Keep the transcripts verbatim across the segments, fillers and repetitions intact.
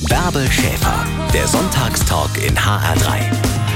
Bärbel Schäfer, der Sonntagstalk in H R drei.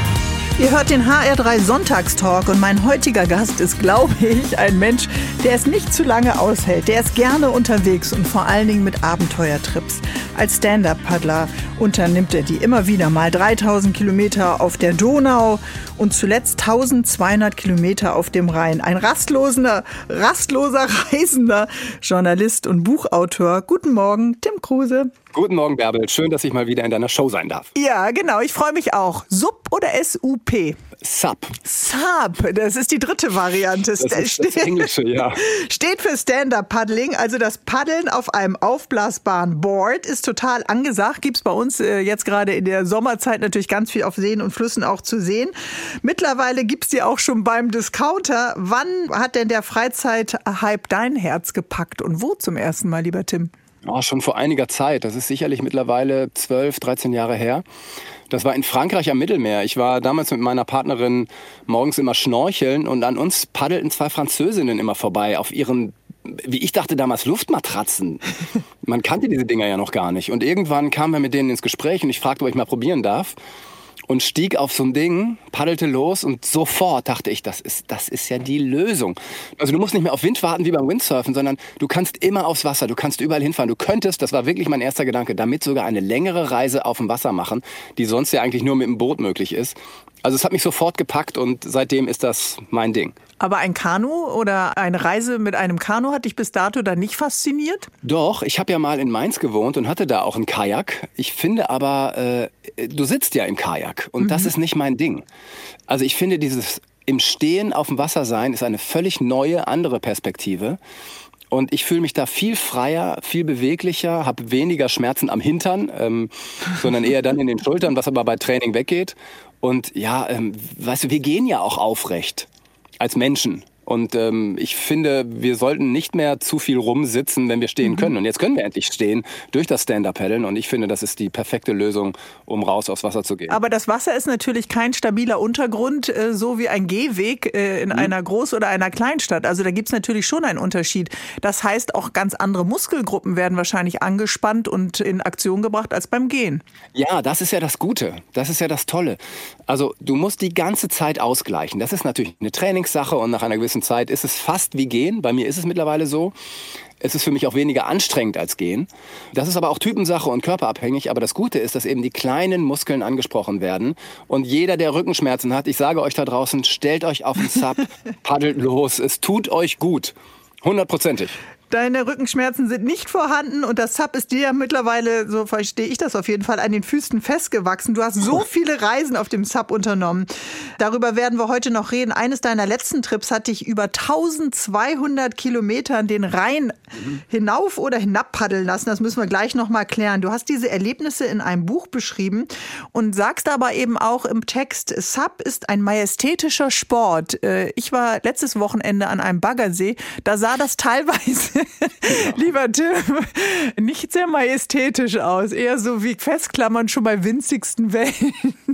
Ihr hört den H R drei Sonntagstalk und mein heutiger Gast ist, glaube ich, ein Mensch, der es nicht zu lange aushält. Der ist gerne unterwegs und vor allen Dingen mit Abenteuertrips. Als Stand-Up-Paddler unternimmt er die immer wieder mal dreitausend Kilometer auf der Donau und zuletzt eintausendzweihundert Kilometer auf dem Rhein. Ein rastloser, rastloser Reisender, Journalist und Buchautor. Guten Morgen, Tim Kruse. Guten Morgen, Bärbel. Schön, dass ich mal wieder in deiner Show sein darf. Ja, genau. Ich freue mich auch. S U P oder S U P? S U P. S U P, das ist die dritte Variante. Das ist das Englische, ja. Steht für Stand-Up-Paddling, also das Paddeln auf einem aufblasbaren Board ist total angesagt. Gibt's bei uns äh, jetzt gerade in der Sommerzeit natürlich ganz viel auf Seen und Flüssen auch zu sehen. Mittlerweile gibt's die auch schon beim Discounter. Wann hat denn der Freizeit-Hype dein Herz gepackt und wo zum ersten Mal, lieber Tim? Oh, schon vor einiger Zeit. Das ist sicherlich mittlerweile zwölf, dreizehn Jahre her. Das war in Frankreich am Mittelmeer. Ich war damals mit meiner Partnerin morgens immer schnorcheln und an uns paddelten zwei Französinnen immer vorbei auf ihren, wie ich dachte damals, Luftmatratzen. Man kannte diese Dinger ja noch gar nicht. Und irgendwann kamen wir mit denen ins Gespräch und ich fragte, ob ich mal probieren darf. Und stieg auf so ein Ding, paddelte los und sofort dachte ich, das ist, das ist ja die Lösung. Also du musst nicht mehr auf Wind warten wie beim Windsurfen, sondern du kannst immer aufs Wasser, du kannst überall hinfahren. Du könntest, das war wirklich mein erster Gedanke, damit sogar eine längere Reise auf dem Wasser machen, die sonst ja eigentlich nur mit dem Boot möglich ist. Also es hat mich sofort gepackt und seitdem ist das mein Ding. Aber ein Kanu oder eine Reise mit einem Kanu hat dich bis dato dann nicht fasziniert? Doch, ich habe ja mal in Mainz gewohnt und hatte da auch einen Kajak. Ich finde aber, äh, du sitzt ja im Kajak und mhm. das ist nicht mein Ding. Also ich finde, dieses im Stehen auf dem Wasser sein ist eine völlig neue, andere Perspektive. Und ich fühle mich da viel freier, viel beweglicher, habe weniger Schmerzen am Hintern, ähm, sondern eher dann in den Schultern, was aber bei Training weggeht. Und ja, ähm, weißt du, wir gehen ja auch aufrecht als Menschen. Und ähm, ich finde, wir sollten nicht mehr zu viel rumsitzen, wenn wir stehen können. Und jetzt können wir endlich stehen durch das Stand-Up-Paddeln. Und ich finde, das ist die perfekte Lösung, um raus aufs Wasser zu gehen. Aber das Wasser ist natürlich kein stabiler Untergrund, äh, so wie ein Gehweg äh, in mhm. einer Groß- oder einer Kleinstadt. Also da gibt's natürlich schon einen Unterschied. Das heißt, auch ganz andere Muskelgruppen werden wahrscheinlich angespannt und in Aktion gebracht als beim Gehen. Ja, das ist ja das Gute. Das ist ja das Tolle. Also du musst die ganze Zeit ausgleichen. Das ist natürlich eine Trainingssache und nach einer gewissen Zeit ist es fast wie Gehen. Bei mir ist es mittlerweile so. Es ist für mich auch weniger anstrengend als Gehen. Das ist aber auch Typensache und körperabhängig. Aber das Gute ist, dass eben die kleinen Muskeln angesprochen werden. Und jeder, der Rückenschmerzen hat, ich sage euch da draußen, stellt euch auf den S U P, paddelt los. Es tut euch gut. Hundertprozentig. Deine Rückenschmerzen sind nicht vorhanden und das S U P ist dir ja mittlerweile, so verstehe ich das auf jeden Fall, an den Füßen festgewachsen. Du hast so viele Reisen auf dem S U P unternommen. Darüber werden wir heute noch reden. Eines deiner letzten Trips hat dich über eintausendzweihundert Kilometern den Rhein hinauf oder hinab paddeln lassen. Das müssen wir gleich noch mal klären. Du hast diese Erlebnisse in einem Buch beschrieben und sagst aber eben auch im Text, S U P ist ein majestätischer Sport. Ich war letztes Wochenende an einem Baggersee, da sah das teilweise ja. Lieber Tim, nicht sehr majestätisch aus. Eher so wie Festklammern schon bei winzigsten Wellen.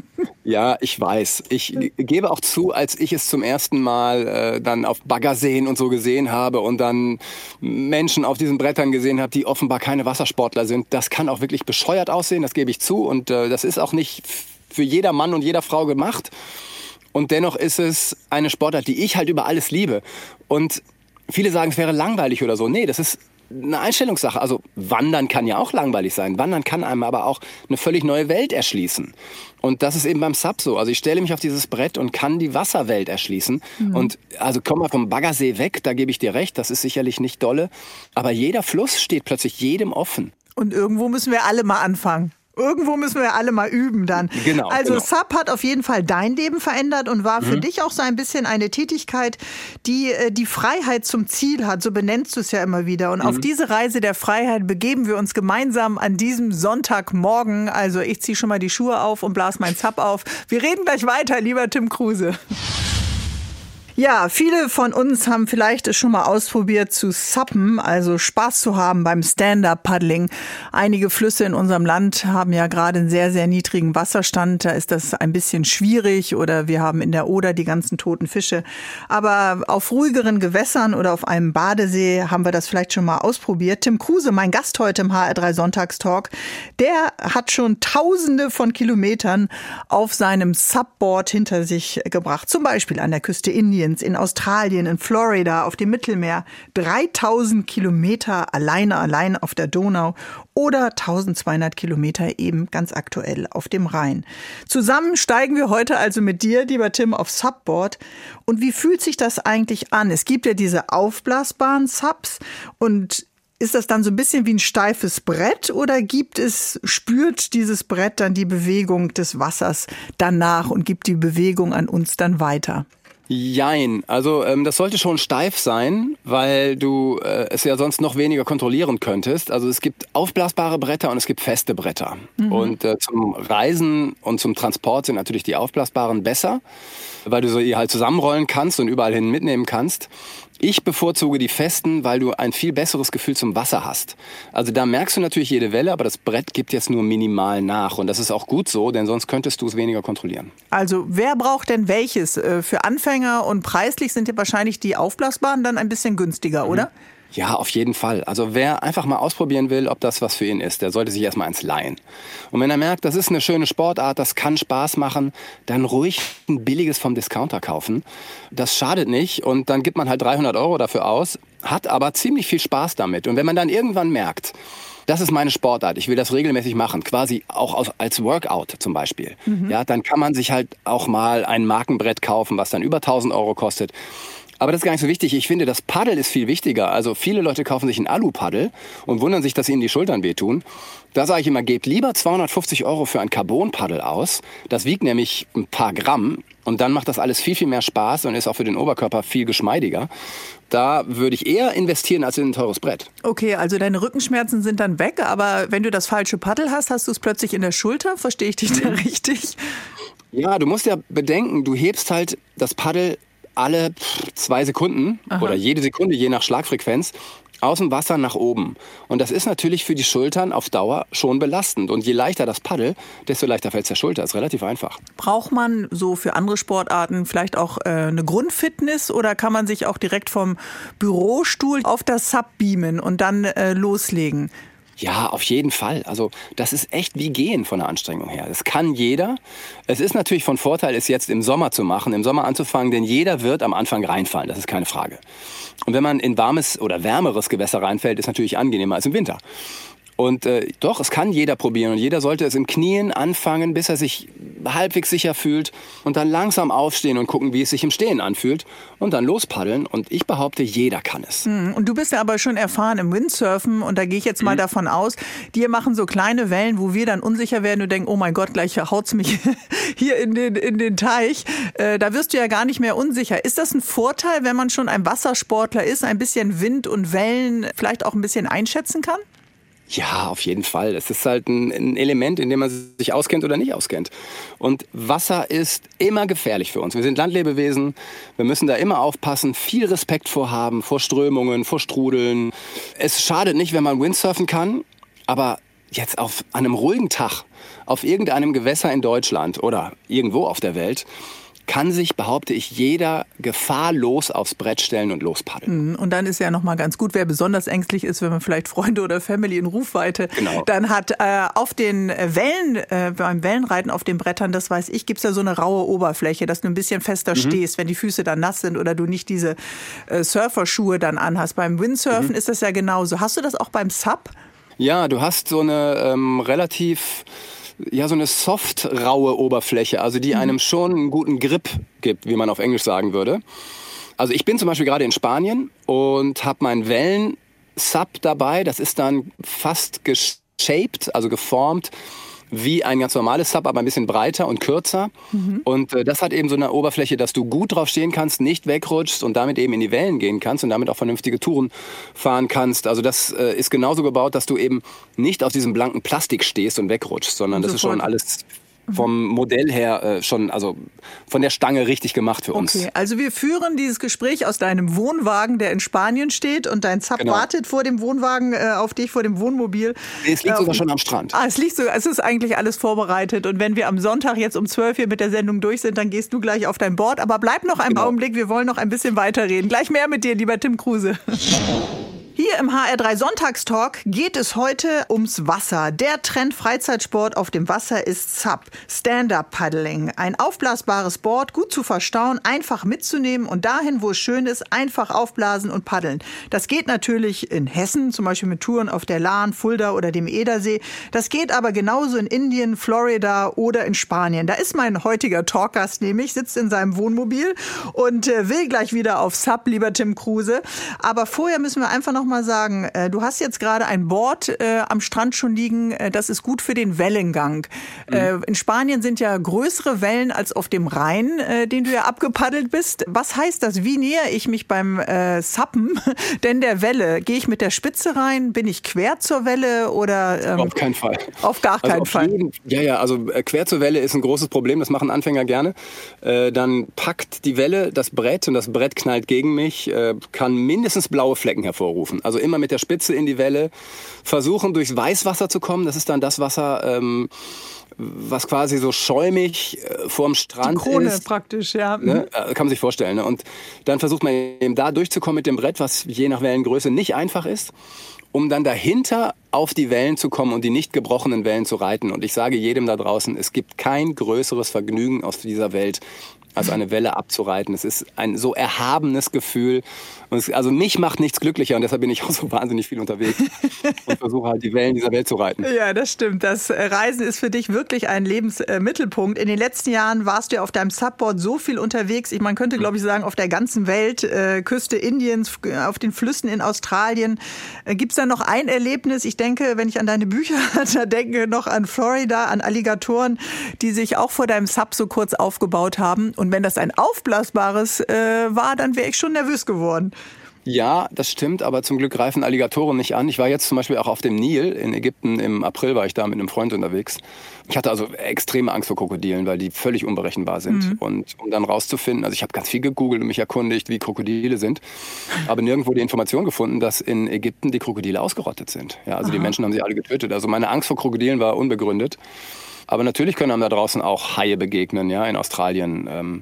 Ja, ich weiß. Ich gebe auch zu, als ich es zum ersten Mal äh, dann auf Baggerseen und so gesehen habe und dann Menschen auf diesen Brettern gesehen habe, die offenbar keine Wassersportler sind, das kann auch wirklich bescheuert aussehen, das gebe ich zu. Und äh, das ist auch nicht für jeder Mann und jeder Frau gemacht. Und dennoch ist es eine Sportart, die ich halt über alles liebe. Und viele sagen, es wäre langweilig oder so. Nee, das ist eine Einstellungssache. Also Wandern kann ja auch langweilig sein. Wandern kann einem aber auch eine völlig neue Welt erschließen. Und das ist eben beim S U P so. Also ich stelle mich auf dieses Brett und kann die Wasserwelt erschließen. Mhm. Und also komm mal vom Baggersee weg, da gebe ich dir recht, das ist sicherlich nicht dolle. Aber jeder Fluss steht plötzlich jedem offen. Und irgendwo müssen wir alle mal anfangen. Irgendwo müssen wir alle mal üben dann. Genau, also genau. S U P hat auf jeden Fall dein Leben verändert und war für mhm. dich auch so ein bisschen eine Tätigkeit, die äh, die Freiheit zum Ziel hat. So benennst du es ja immer wieder. Und mhm. auf diese Reise der Freiheit begeben wir uns gemeinsam an diesem Sonntagmorgen. Also ich ziehe schon mal die Schuhe auf und blas mein S U P auf. Wir reden gleich weiter, lieber Tim Kruse. Ja, viele von uns haben vielleicht es schon mal ausprobiert zu suppen, also Spaß zu haben beim Stand-Up-Paddling. Einige Flüsse in unserem Land haben ja gerade einen sehr, sehr niedrigen Wasserstand. Da ist das ein bisschen schwierig oder wir haben in der Oder die ganzen toten Fische. Aber auf ruhigeren Gewässern oder auf einem Badesee haben wir das vielleicht schon mal ausprobiert. Tim Kruse, mein Gast heute im H R drei Sonntagstalk, der hat schon Tausende von Kilometern auf seinem Subboard hinter sich gebracht. Zum Beispiel an der Küste Indiens, in Australien, in Florida, auf dem Mittelmeer. dreitausend Kilometer alleine, allein auf der Donau oder eintausendzweihundert Kilometer eben ganz aktuell auf dem Rhein. Zusammen steigen wir heute also mit dir, lieber Tim, aufs Subboard. Und wie fühlt sich das eigentlich an? Es gibt ja diese aufblasbaren Subs und ist das dann so ein bisschen wie ein steifes Brett oder gibt es, spürt dieses Brett dann die Bewegung des Wassers danach und gibt die Bewegung an uns dann weiter? Jein, also ähm, das sollte schon steif sein, weil du äh, es ja sonst noch weniger kontrollieren könntest. Also es gibt aufblasbare Bretter und es gibt feste Bretter. Mhm. Und äh, zum Reisen und zum Transport sind natürlich die aufblasbaren besser, weil du sie halt zusammenrollen kannst und überall hin mitnehmen kannst. Ich bevorzuge die festen, weil du ein viel besseres Gefühl zum Wasser hast. Also da merkst du natürlich jede Welle, aber das Brett gibt jetzt nur minimal nach. Und das ist auch gut so, denn sonst könntest du es weniger kontrollieren. Also wer braucht denn welches? Für Anfänger und preislich sind ja wahrscheinlich die aufblasbaren dann ein bisschen günstiger, oder? Mhm. Ja, auf jeden Fall. Also wer einfach mal ausprobieren will, ob das was für ihn ist, der sollte sich erstmal eins leihen. Und wenn er merkt, das ist eine schöne Sportart, das kann Spaß machen, dann ruhig ein billiges vom Discounter kaufen. Das schadet nicht und dann gibt man halt dreihundert Euro dafür aus, hat aber ziemlich viel Spaß damit. Und wenn man dann irgendwann merkt, das ist meine Sportart, ich will das regelmäßig machen, quasi auch als Workout zum Beispiel, mhm. ja, dann kann man sich halt auch mal ein Markenbrett kaufen, was dann über tausend Euro kostet. Aber das ist gar nicht so wichtig. Ich finde, das Paddel ist viel wichtiger. Also viele Leute kaufen sich ein Alu-Paddel und wundern sich, dass ihnen die Schultern wehtun. Da sage ich immer, gebt lieber zweihundertfünfzig Euro für ein Carbon-Paddel aus. Das wiegt nämlich ein paar Gramm und dann macht das alles viel, viel mehr Spaß und ist auch für den Oberkörper viel geschmeidiger. Da würde ich eher investieren als in ein teures Brett. Okay, also deine Rückenschmerzen sind dann weg, aber wenn du das falsche Paddel hast, hast du es plötzlich in der Schulter? Verstehe ich dich da richtig? Ja, du musst ja bedenken, du hebst halt das Paddel alle zwei Sekunden Aha. oder jede Sekunde, je nach Schlagfrequenz, aus dem Wasser nach oben. Und das ist natürlich für die Schultern auf Dauer schon belastend. Und je leichter das Paddel, desto leichter fällt es der Schulter. Das ist relativ einfach. Braucht man so für andere Sportarten vielleicht auch äh, eine Grundfitness oder kann man sich auch direkt vom Bürostuhl auf das Sub beamen und dann äh, loslegen? Ja, auf jeden Fall. Also das ist echt wie Gehen von der Anstrengung her. Das kann jeder. Es ist natürlich von Vorteil, es jetzt im Sommer zu machen, im Sommer anzufangen, denn jeder wird am Anfang reinfallen, das ist keine Frage. Und wenn man in warmes oder wärmeres Gewässer reinfällt, ist natürlich angenehmer als im Winter. Und äh, doch, es kann jeder probieren und jeder sollte es im Knien anfangen, bis er sich halbwegs sicher fühlt und dann langsam aufstehen und gucken, wie es sich im Stehen anfühlt und dann lospaddeln. Und ich behaupte, jeder kann es. Und du bist ja aber schon erfahren im Windsurfen und da gehe ich jetzt mal mhm. davon aus, die machen so kleine Wellen, wo wir dann unsicher werden und denken, oh mein Gott, gleich haut's mich hier in den, in den Teich. Äh, da wirst du ja gar nicht mehr unsicher. Ist das ein Vorteil, wenn man schon ein Wassersportler ist, ein bisschen Wind und Wellen vielleicht auch ein bisschen einschätzen kann? Ja, auf jeden Fall. Es ist halt ein, ein Element, in dem man sich auskennt oder nicht auskennt. Und Wasser ist immer gefährlich für uns. Wir sind Landlebewesen, wir müssen da immer aufpassen, viel Respekt vorhaben, vor Strömungen, vor Strudeln. Es schadet nicht, wenn man Windsurfen kann, aber jetzt auf einem ruhigen Tag auf irgendeinem Gewässer in Deutschland oder irgendwo auf der Welt kann sich, behaupte ich, jeder gefahrlos aufs Brett stellen und lospaddeln. Und dann ist ja noch mal ganz gut, wer besonders ängstlich ist, wenn man vielleicht Freunde oder Family in Rufweite genau. dann hat. Äh, auf den Wellen, äh, beim Wellenreiten auf den Brettern, das weiß ich, gibt's ja so eine raue Oberfläche, dass du ein bisschen fester mhm. stehst, wenn die Füße dann nass sind oder du nicht diese äh, Surferschuhe dann anhast. Beim Windsurfen mhm. ist das ja genauso. Hast du das auch beim Sub? Ja, du hast so eine ähm, relativ... ja, so eine soft, raue Oberfläche, also die einem schon einen guten Grip gibt, wie man auf Englisch sagen würde. Also ich bin zum Beispiel gerade in Spanien und habe meinen Wellen-Sub dabei. Das ist dann fast geshaped, also geformt wie ein ganz normales Sub, aber ein bisschen breiter und kürzer. Mhm. Und äh, das hat eben so eine Oberfläche, dass du gut drauf stehen kannst, nicht wegrutschst und damit eben in die Wellen gehen kannst und damit auch vernünftige Touren fahren kannst. Also das äh, ist genauso gebaut, dass du eben nicht auf diesem blanken Plastik stehst und wegrutschst, sondern das ist schon alles vom Modell her äh, schon, also von der Stange richtig gemacht für uns. Okay, also wir führen dieses Gespräch aus deinem Wohnwagen, der in Spanien steht, und dein Sub Genau. wartet vor dem Wohnwagen äh, auf dich, vor dem Wohnmobil. Es liegt äh, sogar schon am Strand. Ah, es liegt so, es ist eigentlich alles vorbereitet, und wenn wir am Sonntag jetzt um zwölf hier mit der Sendung durch sind, dann gehst du gleich auf dein Board. Aber bleib noch einen Genau. Augenblick, wir wollen noch ein bisschen weiterreden. Gleich mehr mit dir, lieber Tim Kruse. Hier im H R drei Sonntagstalk geht es heute ums Wasser. Der Trend Freizeitsport auf dem Wasser ist S U P, Stand-Up-Paddling. Ein aufblasbares Board, gut zu verstauen, einfach mitzunehmen und dahin, wo es schön ist, einfach aufblasen und paddeln. Das geht natürlich in Hessen, zum Beispiel mit Touren auf der Lahn, Fulda oder dem Edersee. Das geht aber genauso in Indien, Florida oder in Spanien. Da ist mein heutiger Talkgast nämlich, sitzt in seinem Wohnmobil und äh, will gleich wieder auf S U P, lieber Tim Kruse. Aber vorher müssen wir einfach noch mal sagen, äh, du hast jetzt gerade ein Board äh, am Strand schon liegen, äh, das ist gut für den Wellengang. Mhm. Äh, in Spanien sind ja größere Wellen als auf dem Rhein, äh, den du ja abgepaddelt bist. Was heißt das? Wie nähere ich mich beim äh, Sappen denn der Welle? Gehe ich mit der Spitze rein? Bin ich quer zur Welle? Oder, ähm, auf keinen Fall. Auf gar keinen also auf Fall. Jeden, ja, ja, also äh, quer zur Welle ist ein großes Problem, das machen Anfänger gerne. Äh, dann packt die Welle das Brett und das Brett knallt gegen mich, äh, kann mindestens blaue Flecken hervorrufen. Also immer mit der Spitze in die Welle, versuchen durchs Weißwasser zu kommen. Das ist dann das Wasser, ähm, was quasi so schäumig äh, vorm Strand die Krone ist. Praktisch, ja. Ne? Kann man sich vorstellen. Ne? Und dann versucht man eben da durchzukommen mit dem Brett, was je nach Wellengröße nicht einfach ist, um dann dahinter auf die Wellen zu kommen und die nicht gebrochenen Wellen zu reiten. Und ich sage jedem da draußen, es gibt kein größeres Vergnügen auf dieser Welt, als eine Welle abzureiten. Es ist ein so erhabenes Gefühl. Und es, also mich macht nichts glücklicher und deshalb bin ich auch so wahnsinnig viel unterwegs und versuche halt die Wellen dieser Welt zu reiten. Ja, das stimmt. Das Reisen ist für dich wirklich ein Lebensmittelpunkt. In den letzten Jahren warst du ja auf deinem Subboard so viel unterwegs. Ich, man könnte, glaube ich, sagen, auf der ganzen Welt, äh, Küste Indiens, auf den Flüssen in Australien. Äh, Gibt es da noch ein Erlebnis? Ich denke, wenn ich an deine Bücher da denke, noch an Florida, an Alligatoren, die sich auch vor deinem Sub so kurz aufgebaut haben. Und wenn das ein aufblasbares äh, war, dann wäre ich schon nervös geworden. Ja, das stimmt, aber zum Glück greifen Alligatoren nicht an. Ich war jetzt zum Beispiel auch auf dem Nil in Ägypten. Im April war ich da mit einem Freund unterwegs. Ich hatte also extreme Angst vor Krokodilen, weil die völlig unberechenbar sind. Mhm. Und um dann rauszufinden, also ich habe ganz viel gegoogelt und mich erkundigt, wie Krokodile sind, aber nirgendwo die Information gefunden, dass in Ägypten die Krokodile ausgerottet sind. Ja, also Aha. Die Menschen haben sie alle getötet. Also meine Angst vor Krokodilen war unbegründet. Aber natürlich können einem da draußen auch Haie begegnen, ja, in Australien. Ähm,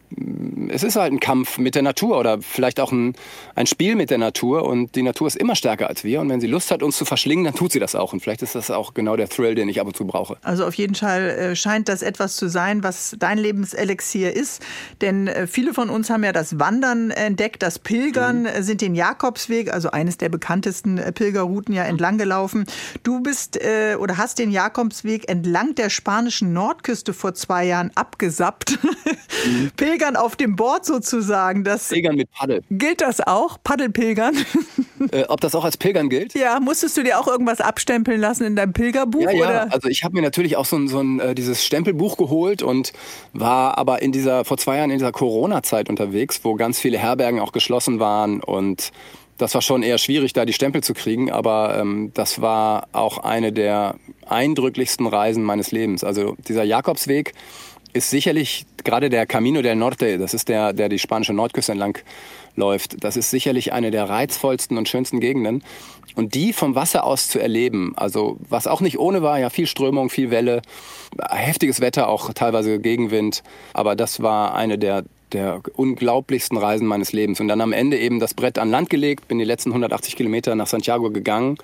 es ist halt ein Kampf mit der Natur oder vielleicht auch ein, ein Spiel mit der Natur und die Natur ist immer stärker als wir und wenn sie Lust hat, uns zu verschlingen, dann tut sie das auch und vielleicht ist das auch genau der Thrill, den ich ab und zu brauche. Also auf jeden Fall scheint das etwas zu sein, was dein Lebenselixier ist, denn viele von uns haben ja das Wandern entdeckt, das Pilgern, mhm. sind den Jakobsweg, also eines der bekanntesten Pilgerrouten ja entlang gelaufen. Du bist äh, oder hast den Jakobsweg entlang der spanischen Nordküste vor zwei Jahren abgesappt. Mhm. Pilgern auf dem Board sozusagen. Das Pilgern mit Paddel. Gilt das auch? Paddelpilgern? Äh, ob das auch als Pilgern gilt? Ja, musstest du dir auch irgendwas abstempeln lassen in deinem Pilgerbuch? Ja, ja. Oder? Also ich habe mir natürlich auch so ein, so ein äh, dieses Stempelbuch geholt und war aber in dieser vor zwei Jahren in dieser Corona-Zeit unterwegs, wo ganz viele Herbergen auch geschlossen waren und das war schon eher schwierig, da die Stempel zu kriegen, aber ähm, das war auch eine der eindrücklichsten Reisen meines Lebens. Also dieser Jakobsweg ist sicherlich, gerade der Camino del Norte, das ist der, der die spanische Nordküste entlang läuft, das ist sicherlich eine der reizvollsten und schönsten Gegenden. Und die vom Wasser aus zu erleben, also was auch nicht ohne war, ja viel Strömung, viel Welle, heftiges Wetter, auch teilweise Gegenwind, aber das war eine der der unglaublichsten Reisen meines Lebens. Und dann am Ende eben das Brett an Land gelegt, bin die letzten hundertachtzig Kilometer nach Santiago gegangen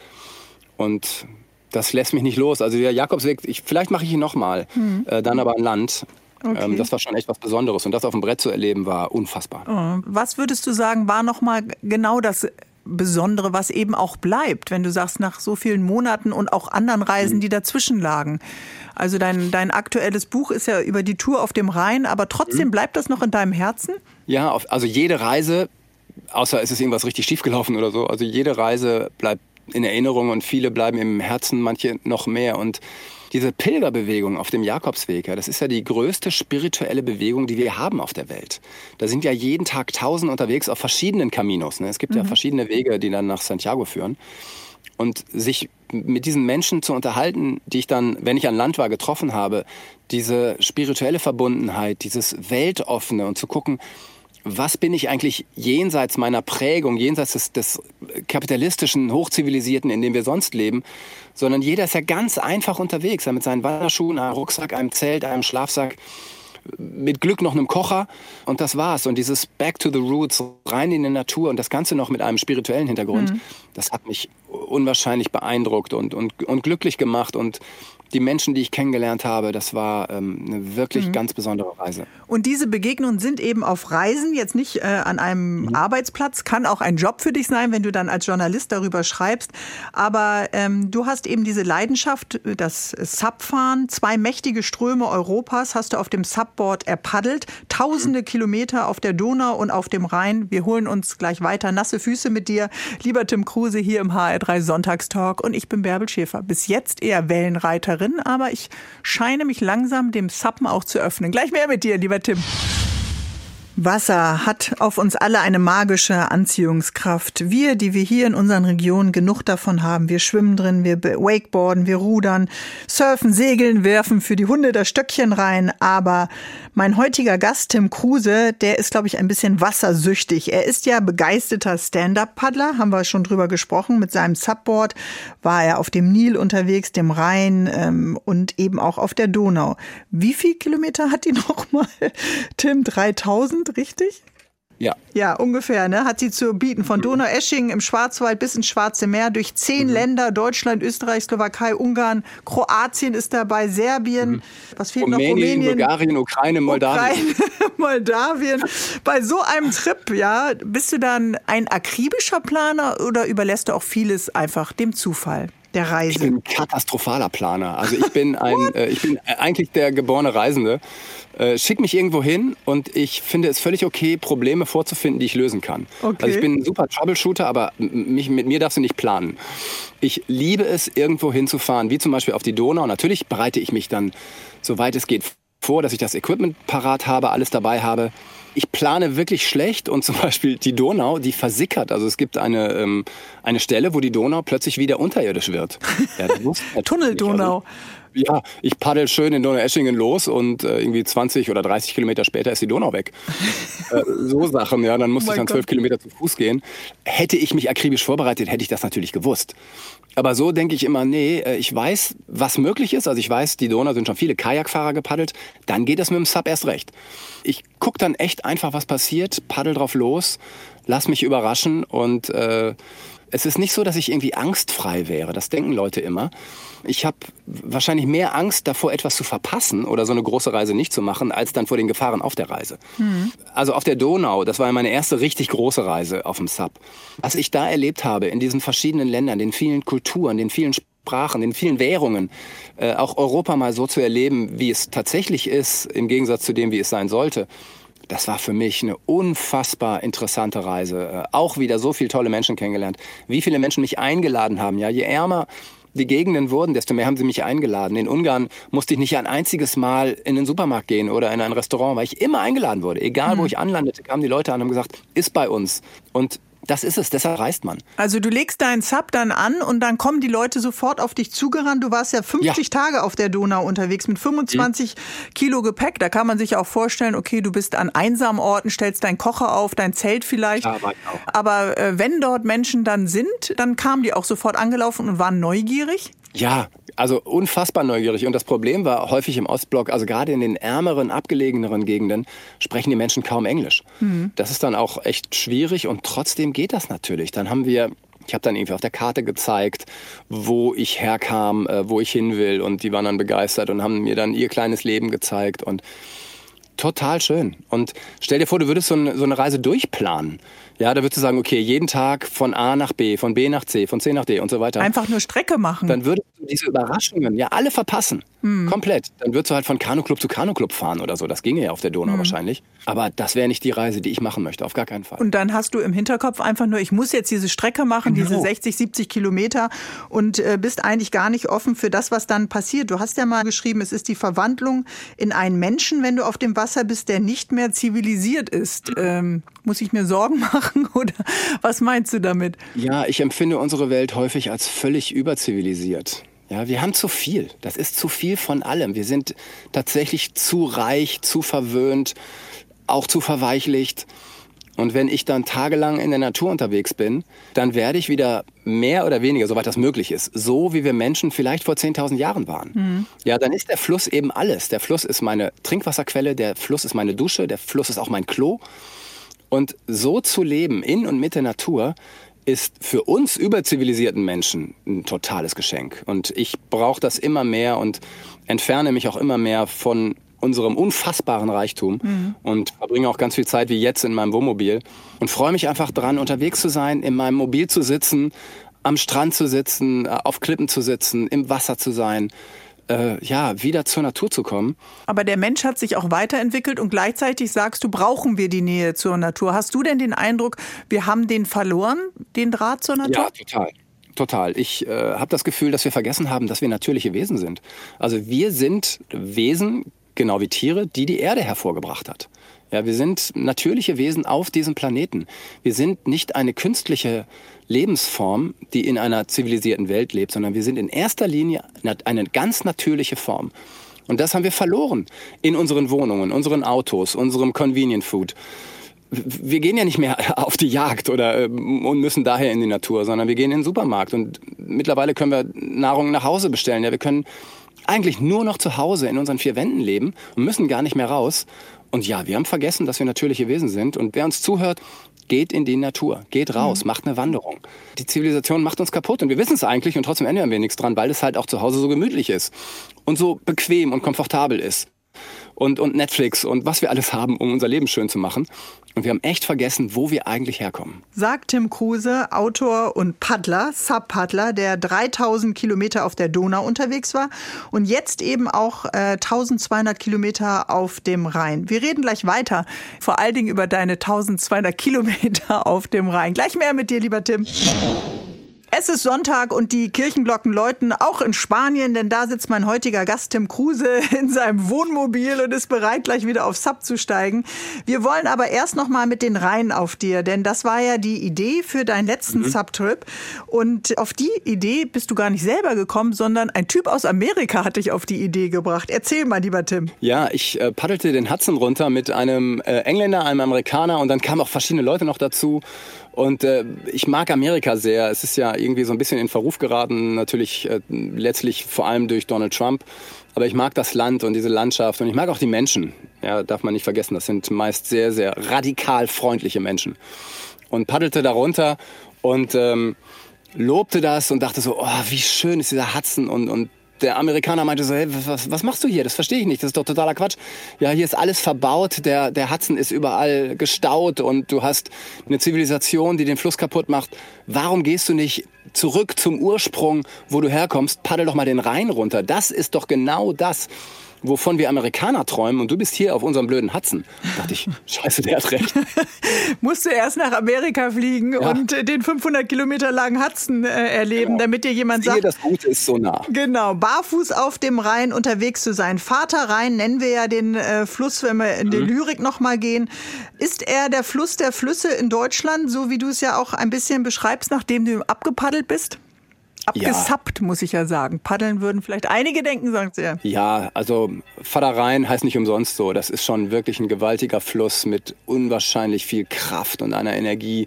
und das lässt mich nicht los. Also der Jakobsweg, ich, vielleicht mache ich ihn nochmal, hm. äh, dann aber an Land. Okay. Ähm, das war schon echt was Besonderes. Und das auf dem Brett zu erleben, war unfassbar. Oh. Was würdest du sagen, war nochmal genau das Besondere, was eben auch bleibt, wenn du sagst, nach so vielen Monaten und auch anderen Reisen, hm. die dazwischen lagen? Also dein, dein aktuelles Buch ist ja über die Tour auf dem Rhein, aber trotzdem hm. bleibt das noch in deinem Herzen? Ja, auf, also jede Reise, außer es ist irgendwas richtig schiefgelaufen oder so, also jede Reise bleibt in Erinnerung und viele bleiben im Herzen, manche noch mehr. Und diese Pilgerbewegung auf dem Jakobsweg, ja, das ist ja die größte spirituelle Bewegung, die wir haben auf der Welt. Da sind ja jeden Tag Tausende unterwegs auf verschiedenen Caminos. Ne? Es gibt mhm. ja verschiedene Wege, die dann nach Santiago führen. Und sich mit diesen Menschen zu unterhalten, die ich dann, wenn ich an Land war, getroffen habe, diese spirituelle Verbundenheit, dieses Weltoffene und zu gucken, was bin ich eigentlich jenseits meiner Prägung, jenseits des, des kapitalistischen, hochzivilisierten, in dem wir sonst leben, sondern jeder ist ja ganz einfach unterwegs, ja, mit seinen Wanderschuhen, einem Rucksack, einem Zelt, einem Schlafsack, mit Glück noch einem Kocher und das war's. Und dieses Back to the Roots, rein in die Natur und das Ganze noch mit einem spirituellen Hintergrund, mhm. das hat mich unwahrscheinlich beeindruckt und, und, und glücklich gemacht. Und die Menschen, die ich kennengelernt habe, das war ähm, eine wirklich mhm. ganz besondere Reise. Und diese Begegnungen sind eben auf Reisen, jetzt nicht äh, an einem mhm. Arbeitsplatz, kann auch ein Job für dich sein, wenn du dann als Journalist darüber schreibst. Aber ähm, du hast eben diese Leidenschaft, das Subfahren, zwei mächtige Ströme Europas hast du auf dem Subboard erpaddelt, tausende mhm. Kilometer auf der Donau und auf dem Rhein. Wir holen uns gleich weiter nasse Füße mit dir. Lieber Tim Kruse hier im H R drei Sonntagstalk und ich bin Bärbel Schäfer. Bis jetzt eher Wellenreiterin, aber ich scheine mich langsam dem Suppen auch zu öffnen. Gleich mehr mit dir, lieber Tim. Wasser hat auf uns alle eine magische Anziehungskraft. Wir, die wir hier in unseren Regionen genug davon haben, wir schwimmen drin, wir wakeboarden, wir rudern, surfen, segeln, werfen für die Hunde das Stöckchen rein. Aber mein heutiger Gast, Tim Kruse, der ist, glaube ich, ein bisschen wassersüchtig. Er ist ja begeisterter Stand-Up-Paddler, haben wir schon drüber gesprochen. Mit seinem Subboard war er auf dem Nil unterwegs, dem Rhein ähm, und eben auch auf der Donau. Wie viel Kilometer hat die nochmal, Tim? dreitausend? Richtig? Ja. Ja, ungefähr, ne? Hat sie zu bieten. Von Donaueschingen im Schwarzwald bis ins Schwarze Meer durch zehn mhm. Länder, Deutschland, Österreich, Slowakei, Ungarn, Kroatien ist dabei, Serbien, mhm. was fehlt Rumänien, noch? Rumänien, Bulgarien, Ukraine, Moldawien. Ukraine, Moldawien. Bei so einem Trip, ja, bist du dann ein akribischer Planer oder überlässt du auch vieles einfach dem Zufall der Reise? Ich bin ein katastrophaler Planer. Also ich bin ein, äh, ich bin eigentlich der geborene Reisende. Äh, schick mich irgendwo hin und ich finde es völlig okay, Probleme vorzufinden, die ich lösen kann. Okay. Also ich bin ein super Troubleshooter, aber mich, mit mir darfst du nicht planen. Ich liebe es, irgendwo hinzufahren, wie zum Beispiel auf die Donau. Natürlich bereite ich mich dann, soweit es geht, vor, dass ich das Equipment parat habe, alles dabei habe. Ich plane wirklich schlecht und zum Beispiel die Donau, die versickert. Also es gibt eine, ähm, eine Stelle, wo die Donau plötzlich wieder unterirdisch wird. Ja, Tunneldonau. Ja, ich paddel schön in Donaueschingen los und äh, irgendwie zwanzig oder dreißig Kilometer später ist die Donau weg. äh, so Sachen, ja, dann musste oh ich dann zwölf Kilometer zu Fuß gehen. Hätte ich mich akribisch vorbereitet, hätte ich das natürlich gewusst. Aber so denke ich immer, nee, ich weiß, was möglich ist. Also ich weiß, die Donau sind schon viele Kajakfahrer gepaddelt. Dann geht es mit dem Sub erst recht. Ich gucke dann echt einfach, was passiert, paddel drauf los, lass mich überraschen und äh, es ist nicht so, dass ich irgendwie angstfrei wäre. Das denken Leute immer. Ich habe wahrscheinlich mehr Angst davor, etwas zu verpassen oder so eine große Reise nicht zu machen, als dann vor den Gefahren auf der Reise. Mhm. Also auf der Donau, das war meine erste richtig große Reise auf dem Sub. Was ich da erlebt habe in diesen verschiedenen Ländern, den vielen Kulturen, den vielen Sprachen, den vielen Währungen, äh, auch Europa mal so zu erleben, wie es tatsächlich ist, im Gegensatz zu dem, wie es sein sollte. Das war für mich eine unfassbar interessante Reise. Auch wieder so viele tolle Menschen kennengelernt. Wie viele Menschen mich eingeladen haben. Ja, je ärmer die Gegenden wurden, desto mehr haben sie mich eingeladen. In Ungarn musste ich nicht ein einziges Mal in den Supermarkt gehen oder in ein Restaurant, weil ich immer eingeladen wurde. Egal, mhm. wo ich anlandete, kamen die Leute an und haben gesagt, ist bei uns. Und das ist es, deshalb reist man. Also du legst deinen Sub dann an und dann kommen die Leute sofort auf dich zugerannt. Du warst ja fünfzig ja. Tage auf der Donau unterwegs mit fünfundzwanzig mhm. Kilo Gepäck. Da kann man sich auch vorstellen, okay, du bist an einsamen Orten, stellst deinen Kocher auf, dein Zelt vielleicht. Ja, war ich auch. Aber äh, wenn dort Menschen dann sind, dann kamen die auch sofort angelaufen und waren neugierig? Ja, also unfassbar neugierig. Und das Problem war häufig im Ostblock, also gerade in den ärmeren, abgelegeneren Gegenden, sprechen die Menschen kaum Englisch. Mhm. Das ist dann auch echt schwierig und trotzdem geht das natürlich. Dann haben wir, ich habe dann irgendwie auf der Karte gezeigt, wo ich herkam, äh, wo ich hin will und die waren dann begeistert und haben mir dann ihr kleines Leben gezeigt und total schön. Und stell dir vor, du würdest so eine, so eine Reise durchplanen. Ja, da würdest du sagen, okay, jeden Tag von A nach B, von B nach C, von C nach D und so weiter. Einfach nur Strecke machen. Dann würdest du diese Überraschungen ja alle verpassen. Hm. Komplett. Dann würdest du halt von Kanuclub zu Kanuclub fahren oder so. Das ginge ja auf der Donau hm. wahrscheinlich. Aber das wäre nicht die Reise, die ich machen möchte. Auf gar keinen Fall. Und dann hast du im Hinterkopf einfach nur, ich muss jetzt diese Strecke machen, genau. diese sechzig, siebzig Kilometer und äh, bist eigentlich gar nicht offen für das, was dann passiert. Du hast ja mal geschrieben, es ist die Verwandlung in einen Menschen, wenn du auf dem Wasser bist, der nicht mehr zivilisiert ist. Ähm, muss ich mir Sorgen machen? machen? Oder was meinst du damit? Ja, ich empfinde unsere Welt häufig als völlig überzivilisiert. Ja, wir haben zu viel. Das ist zu viel von allem. Wir sind tatsächlich zu reich, zu verwöhnt, auch zu verweichlicht. Und wenn ich dann tagelang in der Natur unterwegs bin, dann werde ich wieder mehr oder weniger, soweit das möglich ist, so wie wir Menschen vielleicht vor zehntausend Jahren waren. Mhm. Ja, dann ist der Fluss eben alles. Der Fluss ist meine Trinkwasserquelle, der Fluss ist meine Dusche, der Fluss ist auch mein Klo. Und so zu leben in und mit der Natur ist für uns überzivilisierten Menschen ein totales Geschenk. Und ich brauche das immer mehr und entferne mich auch immer mehr von unserem unfassbaren Reichtum mhm. und verbringe auch ganz viel Zeit wie jetzt in meinem Wohnmobil und freue mich einfach dran, unterwegs zu sein, in meinem Mobil zu sitzen, am Strand zu sitzen, auf Klippen zu sitzen, im Wasser zu sein. Äh, ja, wieder zur Natur zu kommen. Aber der Mensch hat sich auch weiterentwickelt und gleichzeitig sagst du, brauchen wir die Nähe zur Natur. Hast du denn den Eindruck, wir haben den verloren, den Draht zur Natur? Ja, total. Total. Ich äh, habe das Gefühl, dass wir vergessen haben, dass wir natürliche Wesen sind. Also wir sind Wesen, genau wie Tiere, die die Erde hervorgebracht hat. Ja, wir sind natürliche Wesen auf diesem Planeten. Wir sind nicht eine künstliche Lebensform, die in einer zivilisierten Welt lebt, sondern wir sind in erster Linie eine ganz natürliche Form. Und das haben wir verloren in unseren Wohnungen, unseren Autos, unserem Convenient Food. Wir gehen ja nicht mehr auf die Jagd oder und müssen daher in die Natur, sondern wir gehen in den Supermarkt. Und mittlerweile können wir Nahrung nach Hause bestellen. Ja, wir können eigentlich nur noch zu Hause in unseren vier Wänden leben und müssen gar nicht mehr raus. Und ja, wir haben vergessen, dass wir natürliche Wesen sind. Und wer uns zuhört, geht in die Natur, geht raus, mhm. macht eine Wanderung. Die Zivilisation macht uns kaputt und wir wissen es eigentlich und trotzdem ändern wir nichts dran, weil es halt auch zu Hause so gemütlich ist und so bequem und komfortabel ist. Und, und Netflix und was wir alles haben, um unser Leben schön zu machen. Und wir haben echt vergessen, wo wir eigentlich herkommen. Sagt Tim Kruse, Autor und Paddler, Sub-Paddler, der dreitausend Kilometer auf der Donau unterwegs war und jetzt eben auch äh, eintausendzweihundert Kilometer auf dem Rhein. Wir reden gleich weiter, vor allen Dingen über deine eintausendzweihundert Kilometer auf dem Rhein. Gleich mehr mit dir, lieber Tim. Es ist Sonntag und die Kirchenglocken läuten auch in Spanien, denn da sitzt mein heutiger Gast Tim Kruse in seinem Wohnmobil und ist bereit, gleich wieder aufs Sub zu steigen. Wir wollen aber erst noch mal mit den Reihen auf dir, denn das war ja die Idee für deinen letzten mhm. Sub-Trip. Und auf die Idee bist du gar nicht selber gekommen, sondern ein Typ aus Amerika hat dich auf die Idee gebracht. Erzähl mal, lieber Tim. Ja, ich äh, paddelte den Hudson runter mit einem äh, Engländer, einem Amerikaner und dann kamen auch verschiedene Leute noch dazu. Und äh, ich mag Amerika sehr. Es ist ja irgendwie so ein bisschen in Verruf geraten, natürlich äh, letztlich vor allem durch Donald Trump. Aber ich mag das Land und diese Landschaft und ich mag auch die Menschen. Ja, darf man nicht vergessen, das sind meist sehr, sehr radikal freundliche Menschen. Und paddelte da runter und ähm, lobte das und dachte so, oh, wie schön ist dieser Hudson und, und der Amerikaner meinte so, hey, was, was machst du hier? Das verstehe ich nicht, das ist doch totaler Quatsch. Ja, hier ist alles verbaut, der, der Hudson ist überall gestaut und du hast eine Zivilisation, die den Fluss kaputt macht. Warum gehst du nicht zurück zum Ursprung, wo du herkommst? Paddel doch mal den Rhein runter. Das ist doch genau das, wovon wir Amerikaner träumen und du bist hier auf unserem blöden Hudson. Da dachte ich, scheiße, der hat recht. Musst du erst nach Amerika fliegen ja. und den fünfhundert Kilometer langen Hudson äh, erleben, genau. damit dir jemand Siehe, sagt... das Gute ist so nah. Genau, barfuß auf dem Rhein unterwegs zu sein. Vater Rhein nennen wir ja den äh, Fluss, wenn wir in die mhm. Lyrik nochmal gehen. Ist er der Fluss der Flüsse in Deutschland, so wie du es ja auch ein bisschen beschreibst, nachdem du abgepaddelt bist? Abgesappt, ja. muss ich ja sagen. Paddeln würden vielleicht einige denken, sagt sie ja. Ja, also Vater Rhein heißt nicht umsonst so. Das ist schon wirklich ein gewaltiger Fluss mit unwahrscheinlich viel Kraft und einer Energie,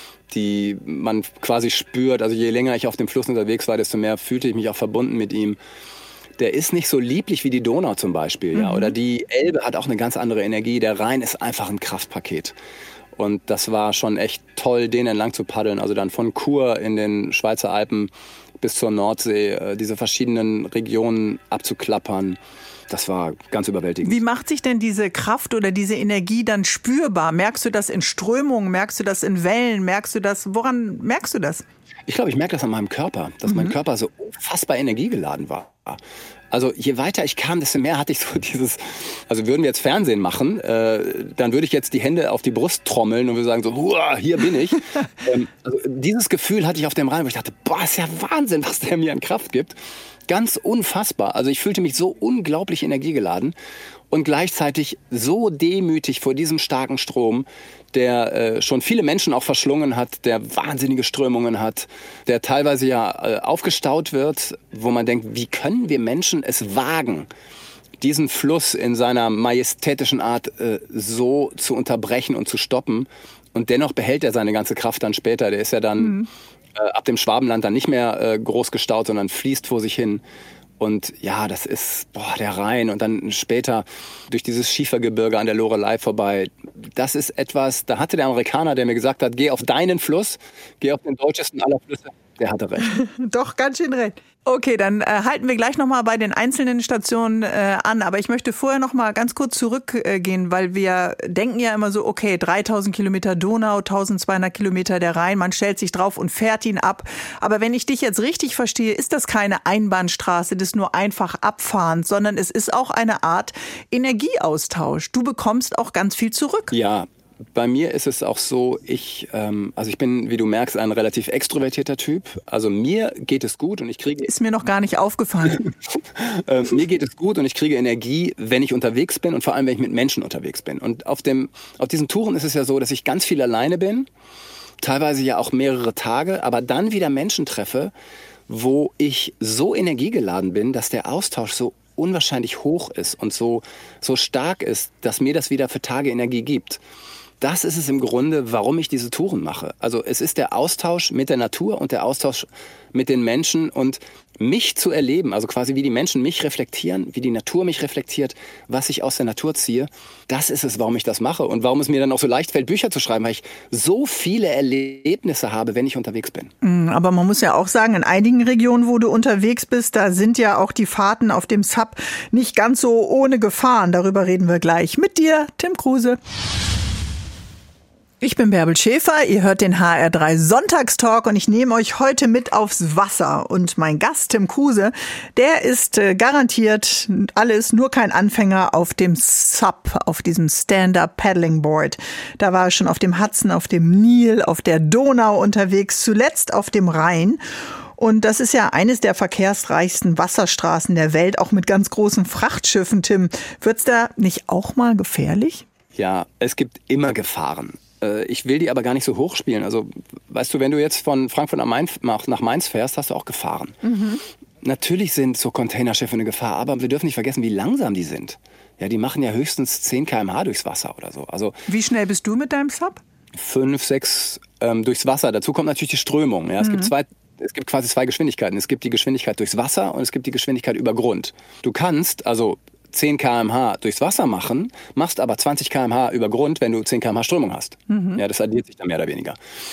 die man quasi spürt. Also je länger ich auf dem Fluss unterwegs war, desto mehr fühlte ich mich auch verbunden mit ihm. Der ist nicht so lieblich wie die Donau zum Beispiel. Mhm. Ja? Oder die Elbe hat auch eine ganz andere Energie. Der Rhein ist einfach ein Kraftpaket. Und das war schon echt toll, den entlang zu paddeln. Also dann von Chur in den Schweizer Alpen bis zur Nordsee, diese verschiedenen Regionen abzuklappern. Das war ganz überwältigend. Wie macht sich denn diese Kraft oder diese Energie dann spürbar? Merkst du das in Strömungen? Merkst du das in Wellen? Merkst du das? Woran merkst du das? Ich glaube, ich merke das an meinem Körper, dass mhm. mein Körper so unfassbar energiegeladen war. Also je weiter ich kam, desto mehr hatte ich so dieses, also würden wir jetzt Fernsehen machen, äh, dann würde ich jetzt die Hände auf die Brust trommeln und würde sagen so, Huah, hier bin ich. ähm, also dieses Gefühl hatte ich auf dem Rhein, wo ich dachte, boah, ist ja Wahnsinn, was der mir an Kraft gibt. Ganz unfassbar. Also ich fühlte mich so unglaublich energiegeladen und gleichzeitig so demütig vor diesem starken Strom, der äh, schon viele Menschen auch verschlungen hat, der wahnsinnige Strömungen hat, der teilweise ja äh, aufgestaut wird, wo man denkt, wie können wir Menschen es wagen, diesen Fluss in seiner majestätischen Art äh, so zu unterbrechen und zu stoppen. Und dennoch behält er seine ganze Kraft dann später. Der ist ja dann mhm. äh, ab dem Schwabenland dann nicht mehr äh, groß gestaut, sondern fließt vor sich hin. Und ja, das ist boah, der Rhein und dann später durch dieses Schiefergebirge an der Loreley vorbei. Das ist etwas, da hatte der Amerikaner, der mir gesagt hat, geh auf deinen Fluss, geh auf den deutschesten aller Flüsse. Der hatte recht. Doch, ganz schön recht. Okay, dann äh, halten wir gleich nochmal bei den einzelnen Stationen äh, an. Aber ich möchte vorher nochmal ganz kurz zurückgehen, äh, weil wir denken ja immer so, okay, dreitausend Kilometer Donau, eintausendzweihundert Kilometer der Rhein, man stellt sich drauf und fährt ihn ab. Aber wenn ich dich jetzt richtig verstehe, ist das keine Einbahnstraße, das nur einfach abfahren, sondern es ist auch eine Art Energieaustausch. Du bekommst auch ganz viel zurück. Ja. Bei mir ist es auch so, ich, ähm, also ich bin, wie du merkst, ein relativ extrovertierter Typ. Also mir geht es gut und ich kriege... Ist mir noch gar nicht aufgefallen. äh, mir geht es gut und ich kriege Energie, wenn ich unterwegs bin und vor allem, wenn ich mit Menschen unterwegs bin. Und auf, dem, auf diesen Touren ist es ja so, dass ich ganz viel alleine bin, teilweise ja auch mehrere Tage, aber dann wieder Menschen treffe, wo ich so energiegeladen bin, dass der Austausch so unwahrscheinlich hoch ist und so, so stark ist, dass mir das wieder für Tage Energie gibt. Das ist es im Grunde, warum ich diese Touren mache. Also es ist der Austausch mit der Natur und der Austausch mit den Menschen und mich zu erleben, also quasi wie die Menschen mich reflektieren, wie die Natur mich reflektiert, was ich aus der Natur ziehe. Das ist es, warum ich das mache und warum es mir dann auch so leicht fällt, Bücher zu schreiben, weil ich so viele Erlebnisse habe, wenn ich unterwegs bin. Aber man muss ja auch sagen, in einigen Regionen, wo du unterwegs bist, da sind ja auch die Fahrten auf dem Sub nicht ganz so ohne Gefahren. Darüber reden wir gleich mit dir, Tim Kruse. Ich bin Bärbel Schäfer, ihr hört den H R drei Sonntagstalk und ich nehme euch heute mit aufs Wasser. Und mein Gast Tim Kruse, der ist äh, garantiert alles, nur kein Anfänger auf dem Sub, auf diesem Stand-Up Paddling Board. Da war er schon auf dem Hudson, auf dem Nil, auf der Donau unterwegs, zuletzt auf dem Rhein. Und das ist ja eines der verkehrsreichsten Wasserstraßen der Welt, auch mit ganz großen Frachtschiffen, Tim. Wird's da nicht auch mal gefährlich? Ja, es gibt immer Gefahren. Ich will die aber gar nicht so hoch spielen. Also, weißt du, wenn du jetzt von Frankfurt nach Mainz fährst, hast du auch Gefahren. Mhm. Natürlich sind so Containerschiffe eine Gefahr, aber wir dürfen nicht vergessen, wie langsam die sind. Ja, die machen ja höchstens zehn Kilometer pro Stunde durchs Wasser oder so. Also, wie schnell bist du mit deinem Sub? Fünf, sechs ähm, durchs Wasser. Dazu kommt natürlich die Strömung. Ja, es mhm. gibt zwei Es gibt quasi zwei Geschwindigkeiten. Es gibt die Geschwindigkeit durchs Wasser und es gibt die Geschwindigkeit über Grund. Du kannst also zehn Kilometer pro Stunde durchs Wasser machen, machst aber zwanzig Kilometer pro Stunde über Grund, wenn du zehn Kilometer pro Stunde Strömung hast. Mhm. Ja, das addiert sich dann mehr oder weniger.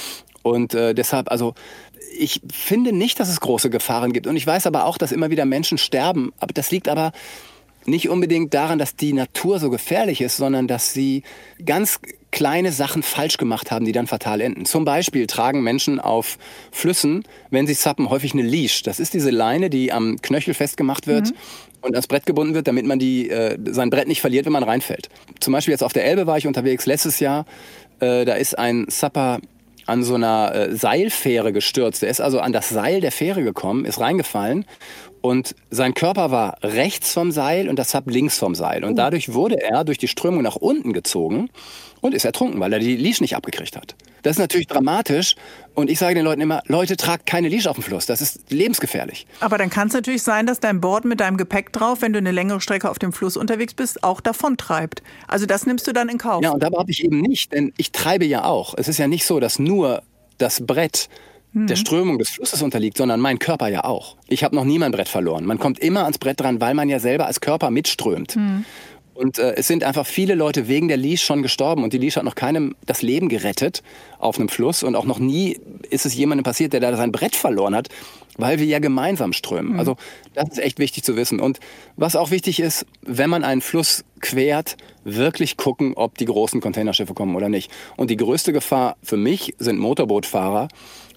Und äh, deshalb, also ich finde nicht, dass es große Gefahren gibt. Und ich weiß aber auch, dass immer wieder Menschen sterben. Aber das liegt aber nicht unbedingt daran, dass die Natur so gefährlich ist, sondern dass sie ganz kleine Sachen falsch gemacht haben, die dann fatal enden. Zum Beispiel tragen Menschen auf Flüssen, wenn sie suppen, häufig eine Leash. Das ist diese Leine, die am Knöchel festgemacht wird mhm. und ans Brett gebunden wird, damit man die, äh, sein Brett nicht verliert, wenn man reinfällt. Zum Beispiel jetzt auf der Elbe war ich unterwegs letztes Jahr. Äh, da ist ein Supper an so einer äh, Seilfähre gestürzt. Der ist also an das Seil der Fähre gekommen, ist reingefallen und sein Körper war rechts vom Seil und das Sub links vom Seil. Und dadurch wurde er durch die Strömung nach unten gezogen und ist ertrunken, weil er die Leash nicht abgekriegt hat. Das ist natürlich dramatisch und ich sage den Leuten immer, Leute, tragt keine Leash auf dem Fluss, das ist lebensgefährlich. Aber dann kann es natürlich sein, dass dein Board mit deinem Gepäck drauf, wenn du eine längere Strecke auf dem Fluss unterwegs bist, auch davontreibt. Also das nimmst du dann in Kauf. Ja, und da habe ich eben nicht, denn ich treibe ja auch. Es ist ja nicht so, dass nur das Brett hm. der Strömung des Flusses unterliegt, sondern mein Körper ja auch. Ich habe noch nie mein Brett verloren. Man kommt immer ans Brett dran, weil man ja selber als Körper mitströmt. Hm. Und äh, es sind einfach viele Leute wegen der Leash schon gestorben. Und die Leash hat noch keinem das Leben gerettet auf einem Fluss. Und auch noch nie ist es jemandem passiert, der da sein Brett verloren hat, weil wir ja gemeinsam strömen. Mhm. Also das ist echt wichtig zu wissen. Und was auch wichtig ist, wenn man einen Fluss quert, wirklich gucken, ob die großen Containerschiffe kommen oder nicht. Und die größte Gefahr für mich sind Motorbootfahrer.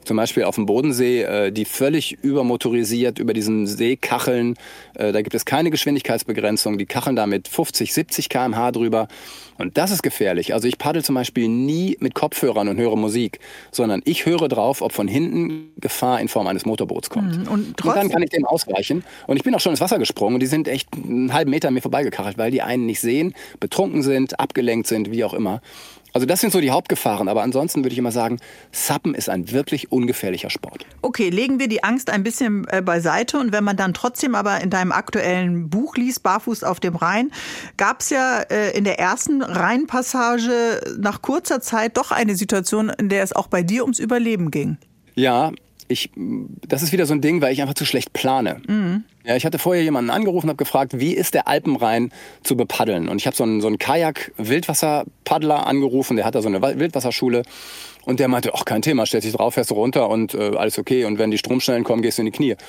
Zum Beispiel auf dem Bodensee, äh, die völlig übermotorisiert über diesen See kacheln. Äh, da gibt es keine Geschwindigkeitsbegrenzung. Die kacheln da mit fünfzig, siebzig Kilometer pro Stunde drüber. Und das ist gefährlich. Also ich paddel zum Beispiel nie mit Kopfhörern und höre Musik, sondern ich höre drauf, ob von hinten Gefahr in Form eines Motorboots kommt. Mhm. Und, und dann kann ich dem ausweichen. Und ich bin auch schon ins Wasser gesprungen und die sind echt einen halben Meter an mir vorbeigekachelt, weil die einen nicht sehen, betrunken sind, abgelenkt sind, wie auch immer. Also das sind so die Hauptgefahren, aber ansonsten würde ich immer sagen, Suppen ist ein wirklich ungefährlicher Sport. Okay, legen wir die Angst ein bisschen äh, beiseite und wenn man dann trotzdem aber in deinem aktuellen Buch liest, Barfuß auf dem Rhein, gab es ja äh, in der ersten Rheinpassage nach kurzer Zeit doch eine Situation, in der es auch bei dir ums Überleben ging. Ja, ich, das ist wieder so ein Ding, weil ich einfach zu schlecht plane. Mhm. Ja, ich hatte vorher jemanden angerufen und habe gefragt, wie ist der Alpenrhein zu bepaddeln? Und ich habe so einen, so einen Kajak-Wildwasserpaddler angerufen, der hat da so eine Wildwasserschule. Und der meinte, ach, kein Thema, stellt sich drauf, fährst du runter und äh, alles okay. Und wenn die Stromschnellen kommen, gehst du in die Knie.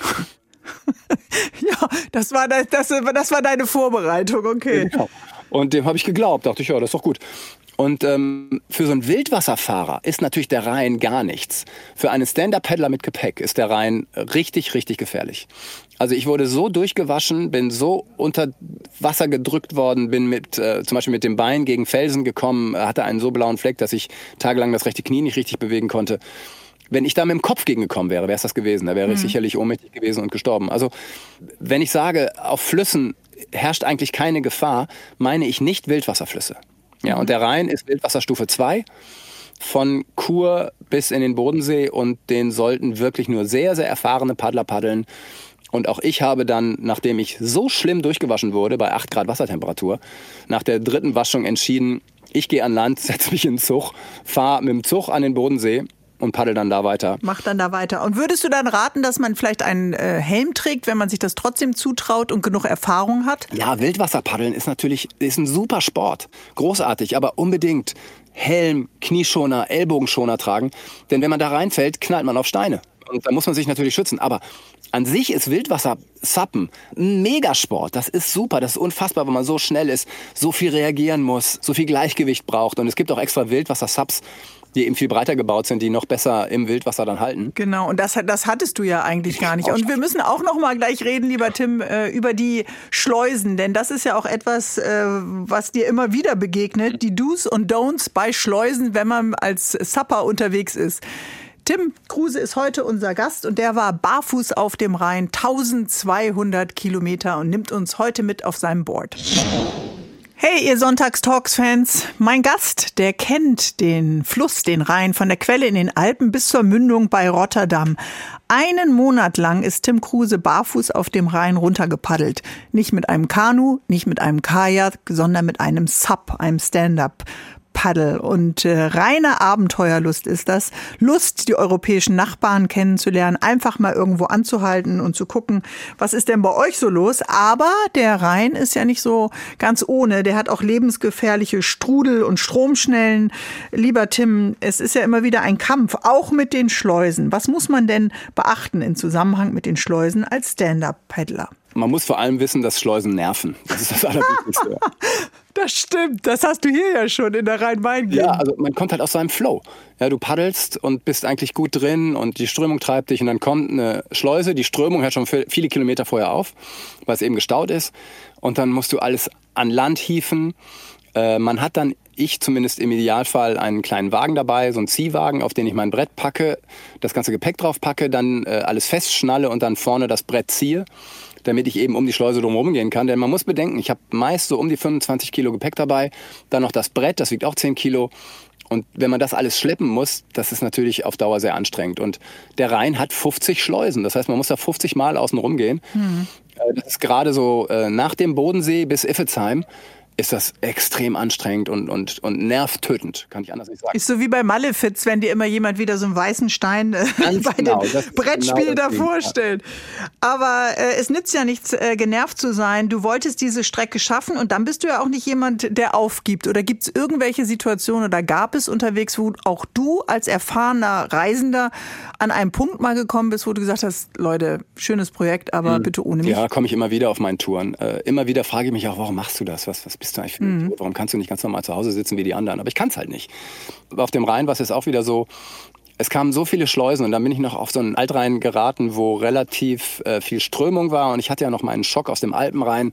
Ja, das war, das, das, das war deine Vorbereitung, okay. Genau. Und dem habe ich geglaubt, dachte ich, ja, das ist doch gut. Und ähm, für so einen Wildwasserfahrer ist natürlich der Rhein gar nichts. Für einen Stand-Up-Paddler mit Gepäck ist der Rhein richtig, richtig gefährlich. Also ich wurde so durchgewaschen, bin so unter Wasser gedrückt worden, bin mit äh, zum Beispiel mit dem Bein gegen Felsen gekommen, hatte einen so blauen Fleck, dass ich tagelang das rechte Knie nicht richtig bewegen konnte. Wenn ich da mit dem Kopf gegengekommen wäre, wäre es das gewesen. Da wäre ich mhm. sicherlich ohnmächtig gewesen und gestorben. Also wenn ich sage, auf Flüssen herrscht eigentlich keine Gefahr, meine ich nicht Wildwasserflüsse. Ja, und der Rhein ist Wildwasserstufe zwei, von Chur bis in den Bodensee und den sollten wirklich nur sehr, sehr erfahrene Paddler paddeln. Und auch ich habe dann, nachdem ich so schlimm durchgewaschen wurde, bei acht Grad Wassertemperatur, nach der dritten Waschung entschieden, ich gehe an Land, setze mich in den Zug, fahre mit dem Zug an den Bodensee und paddel dann da weiter. Mach dann da weiter. Und würdest du dann raten, dass man vielleicht einen äh, Helm trägt, wenn man sich das trotzdem zutraut und genug Erfahrung hat? Ja, Wildwasserpaddeln ist natürlich ist ein super Sport. Großartig, aber unbedingt Helm, Knieschoner, Ellbogenschoner tragen. Denn wenn man da reinfällt, knallt man auf Steine. Und da muss man sich natürlich schützen. Aber an sich ist Wildwasser-Suppen ein Megasport. Das ist super, das ist unfassbar, wenn man so schnell ist, so viel reagieren muss, so viel Gleichgewicht braucht. Und es gibt auch extra Wildwasser-Subs, die eben viel breiter gebaut sind, die noch besser im Wildwasser dann halten. Genau, und das, das hattest du ja eigentlich gar nicht. Und wir müssen auch noch mal gleich reden, lieber Tim, äh, über die Schleusen. Denn das ist ja auch etwas, äh, was dir immer wieder begegnet. Die Do's und Don'ts bei Schleusen, wenn man als Supper unterwegs ist. Tim Kruse ist heute unser Gast und der war barfuß auf dem Rhein, eintausendzweihundert Kilometer und nimmt uns heute mit auf seinem Board. Hey, ihr Sonntagstalks-Fans, mein Gast, der kennt den Fluss, den Rhein, von der Quelle in den Alpen bis zur Mündung bei Rotterdam. Einen Monat lang ist Tim Kruse barfuß auf dem Rhein runtergepaddelt. Nicht mit einem Kanu, nicht mit einem Kajak, sondern mit einem Sup, einem Stand-Up. Paddel und äh, reine Abenteuerlust ist das. Lust, die europäischen Nachbarn kennenzulernen, einfach mal irgendwo anzuhalten und zu gucken, was ist denn bei euch so los. Aber der Rhein ist ja nicht so ganz ohne. Der hat auch lebensgefährliche Strudel- und Stromschnellen. Lieber Tim, es ist ja immer wieder ein Kampf, auch mit den Schleusen. Was muss man denn beachten im Zusammenhang mit den Schleusen als Stand-Up-Paddler? Man muss vor allem wissen, dass Schleusen nerven. Das ist das Allerwichtigste. Das stimmt, das hast du hier ja schon in der Rhein-Main-Gegend. Ja, also man kommt halt aus seinem Flow. Ja, du paddelst und bist eigentlich gut drin und die Strömung treibt dich und dann kommt eine Schleuse, die Strömung hört schon viele Kilometer vorher auf, weil es eben gestaut ist und dann musst du alles an Land hieven. Äh, man hat dann, ich zumindest im Idealfall, einen kleinen Wagen dabei, so einen Ziehwagen, auf den ich mein Brett packe, das ganze Gepäck drauf packe, dann äh, alles festschnalle und dann vorne das Brett ziehe, damit ich eben um die Schleuse drumherum gehen kann. Denn man muss bedenken, ich habe meist so um die fünfundzwanzig Kilo Gepäck dabei, dann noch das Brett, das wiegt auch zehn Kilo. Und wenn man das alles schleppen muss, das ist natürlich auf Dauer sehr anstrengend. Und der Rhein hat fünfzig Schleusen, das heißt, man muss da fünfzig Mal außen rum gehen. Mhm. Das ist gerade so äh, nach dem Bodensee bis Iffezheim, ist das extrem anstrengend und, und, und nervtötend, kann ich anders nicht sagen. Ist so wie bei Malefiz, wenn dir immer jemand wieder so einen weißen Stein äh, bei genau, dem Brettspiel genau da vorstellt. Aber äh, es nützt ja nichts, äh, genervt zu sein. Du wolltest diese Strecke schaffen und dann bist du ja auch nicht jemand, der aufgibt. Oder gibt es irgendwelche Situationen oder gab es unterwegs, wo auch du als erfahrener Reisender an einem Punkt mal gekommen bist, wo du gesagt hast, Leute, schönes Projekt, aber mhm. bitte ohne mich? Ja, komme ich immer wieder auf meinen Touren. Äh, immer wieder frage ich mich auch, warum machst du das? Was, was bist du eigentlich für ein Idiot? Warum kannst du nicht ganz normal zu Hause sitzen wie die anderen? Aber ich kann es halt nicht. Auf dem Rhein war es jetzt auch wieder so, es kamen so viele Schleusen und dann bin ich noch auf so einen Altrhein geraten, wo relativ äh, viel Strömung war und ich hatte ja noch meinen Schock aus dem Alpenrhein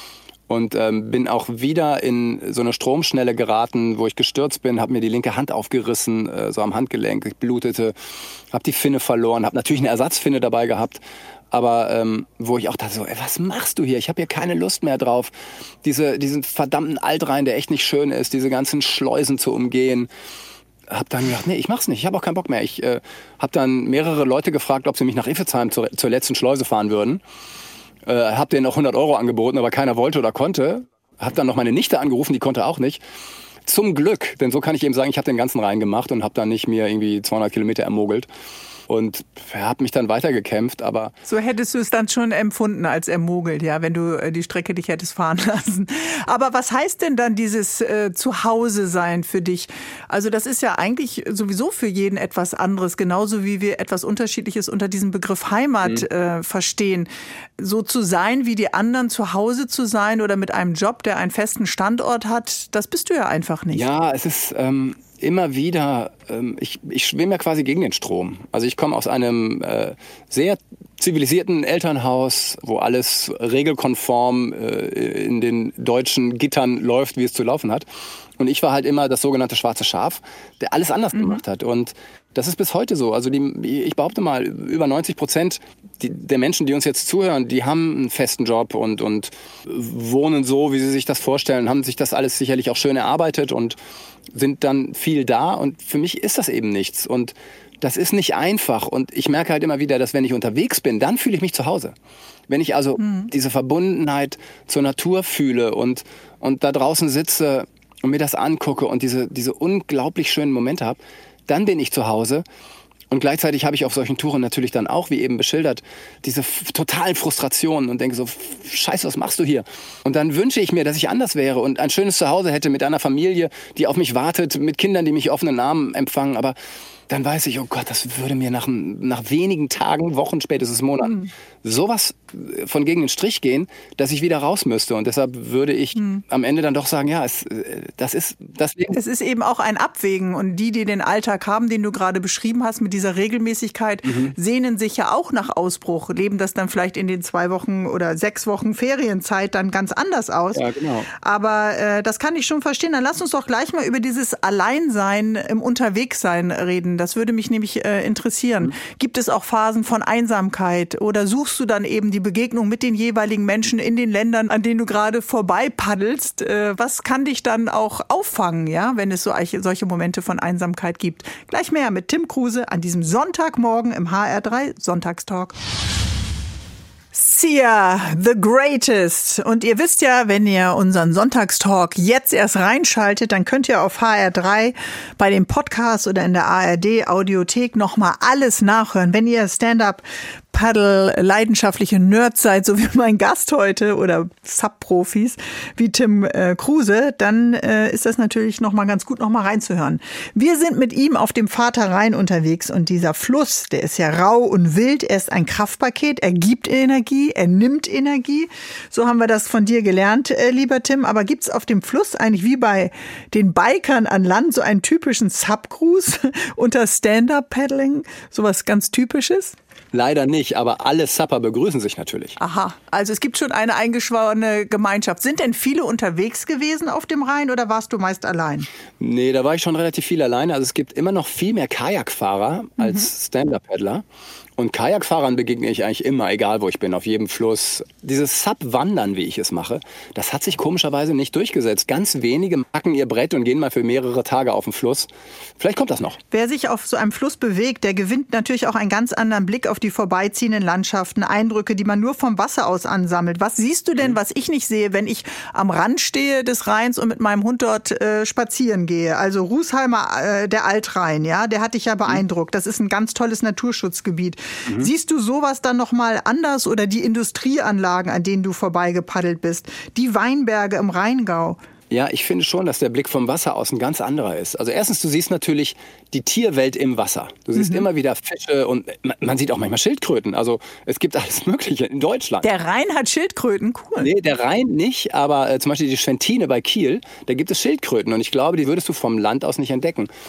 und ähm, bin auch wieder in so eine Stromschnelle geraten, wo ich gestürzt bin, habe mir die linke Hand aufgerissen, äh, so am Handgelenk, ich blutete, habe die Finne verloren, habe natürlich eine Ersatzfinne dabei gehabt, aber ähm, wo ich auch dachte, so, ey, was machst du hier? Ich habe hier keine Lust mehr drauf, diese, diesen verdammten Altrhein, der echt nicht schön ist, diese ganzen Schleusen zu umgehen. Hab dann gedacht, nee, ich mach's nicht, ich habe auch keinen Bock mehr. Ich äh, habe dann mehrere Leute gefragt, ob sie mich nach Iffezheim zur, zur letzten Schleuse fahren würden. Äh, hab denen auch hundert Euro angeboten, aber keiner wollte oder konnte. Hab dann noch meine Nichte angerufen, die konnte auch nicht. Zum Glück, denn so kann ich eben sagen, ich habe den ganzen Rhein gemacht und habe dann nicht mir irgendwie zweihundert Kilometer ermogelt. Und habe mich dann weitergekämpft, aber... So hättest du es dann schon empfunden als ermogelt, ja, wenn du die Strecke dich hättest fahren lassen. Aber was heißt denn dann dieses äh, Zuhause-Sein für dich? Also das ist ja eigentlich sowieso für jeden etwas anderes, genauso wie wir etwas Unterschiedliches unter diesem Begriff Heimat mhm. äh, verstehen. So zu sein wie die anderen, zu Hause zu sein oder mit einem Job, der einen festen Standort hat, das bist du ja einfach nicht. Ja, es ist... Ähm immer wieder, ähm, ich, ich schwimme ja quasi gegen den Strom. Also ich komme aus einem äh, sehr zivilisierten Elternhaus, wo alles regelkonform äh, in den deutschen Gittern läuft, wie es zu laufen hat. Und ich war halt immer das sogenannte schwarze Schaf, der alles anders mhm. gemacht hat. Und das ist bis heute so. Also die, ich behaupte mal, über neunzig Prozent die, der Menschen, die uns jetzt zuhören, die haben einen festen Job und, und wohnen so, wie sie sich das vorstellen, haben sich das alles sicherlich auch schön erarbeitet und sind dann viel da. Und für mich ist das eben nichts. Und das ist nicht einfach. Und ich merke halt immer wieder, dass wenn ich unterwegs bin, dann fühle ich mich zu Hause. Wenn ich also mhm. diese Verbundenheit zur Natur fühle und, und da draußen sitze und mir das angucke und diese, diese unglaublich schönen Momente habe, dann bin ich zu Hause. Und gleichzeitig habe ich auf solchen Touren natürlich dann auch, wie eben beschildert, diese f- totalen Frustrationen und denke so, Scheiße, was machst du hier? Und dann wünsche ich mir, dass ich anders wäre und ein schönes Zuhause hätte mit einer Familie, die auf mich wartet, mit Kindern, die mich offenen Armen empfangen. Aber dann weiß ich, oh Gott, das würde mir nach, nach wenigen Tagen, Wochen, spätestens Monaten mhm. sowas von gegen den Strich gehen, dass ich wieder raus müsste. Und deshalb würde ich mhm. am Ende dann doch sagen, ja, es, das ist das Leben. Es ist eben auch ein Abwägen. Und die, die den Alltag haben, den du gerade beschrieben hast, mit dieser Regelmäßigkeit, mhm. sehnen sich ja auch nach Ausbruch, leben das dann vielleicht in den zwei Wochen oder sechs Wochen Ferienzeit dann ganz anders aus. Ja, genau. Aber äh, das kann ich schon verstehen. Dann lass uns doch gleich mal über dieses Alleinsein im Unterwegssein reden. Das würde mich nämlich äh, interessieren. Mhm. Gibt es auch Phasen von Einsamkeit oder suchst du dann eben die Begegnung mit den jeweiligen Menschen in den Ländern, an denen du gerade vorbei paddelst? Äh, was kann dich dann auch auffangen, ja, wenn es so solche Momente von Einsamkeit gibt? Gleich mehr mit Tim Kruse an diesem Sonntagmorgen im H R drei Sonntagstalk. Sia, The Greatest. Und ihr wisst ja, wenn ihr unseren Sonntagstalk jetzt erst reinschaltet, dann könnt ihr auf H R drei bei dem Podcast oder in der A R D Audiothek nochmal alles nachhören. Wenn ihr Stand-up Paddle leidenschaftliche Nerds seid, so wie mein Gast heute oder Sub-Profis wie Tim äh, Kruse, dann äh, ist das natürlich noch mal ganz gut, noch mal reinzuhören. Wir sind mit ihm auf dem Vater Rhein unterwegs und dieser Fluss, der ist ja rau und wild, er ist ein Kraftpaket, er gibt Energie, er nimmt Energie. So haben wir das von dir gelernt, äh, lieber Tim. Aber gibt's auf dem Fluss eigentlich wie bei den Bikern an Land so einen typischen Sub-Cruise unter Stand-Up-Paddling, sowas ganz Typisches? Leider nicht, aber alle Supper begrüßen sich natürlich. Aha, also es gibt schon eine eingeschworene Gemeinschaft. Sind denn viele unterwegs gewesen auf dem Rhein oder warst du meist allein? Nee, da war ich schon relativ viel alleine. Also es gibt immer noch viel mehr Kajakfahrer als mhm. Stand-Up-Paddler. Und Kajakfahrern begegne ich eigentlich immer, egal wo ich bin, auf jedem Fluss. Dieses Sub-Wandern, wie ich es mache, das hat sich komischerweise nicht durchgesetzt. Ganz wenige packen ihr Brett und gehen mal für mehrere Tage auf den Fluss. Vielleicht kommt das noch. Wer sich auf so einem Fluss bewegt, der gewinnt natürlich auch einen ganz anderen Blick auf die vorbeiziehenden Landschaften, Eindrücke, die man nur vom Wasser aus ansammelt. Was siehst du denn, was ich nicht sehe, wenn ich am Rand stehe des Rheins und mit meinem Hund dort äh, spazieren gehe? Also Rusheimer, äh, der Altrhein, ja, der hat dich ja beeindruckt. Das ist ein ganz tolles Naturschutzgebiet. Mhm. Siehst du sowas dann nochmal anders oder die Industrieanlagen, an denen du vorbeigepaddelt bist, die Weinberge im Rheingau? Ja, ich finde schon, dass der Blick vom Wasser aus ein ganz anderer ist. Also erstens, du siehst natürlich die Tierwelt im Wasser. Du siehst mhm. immer wieder Fische und man sieht auch manchmal Schildkröten. Also es gibt alles Mögliche in Deutschland. Der Rhein hat Schildkröten, cool. Nee, der Rhein nicht, aber äh, zum Beispiel die Schwentine bei Kiel, da gibt es Schildkröten und ich glaube, die würdest du vom Land aus nicht entdecken.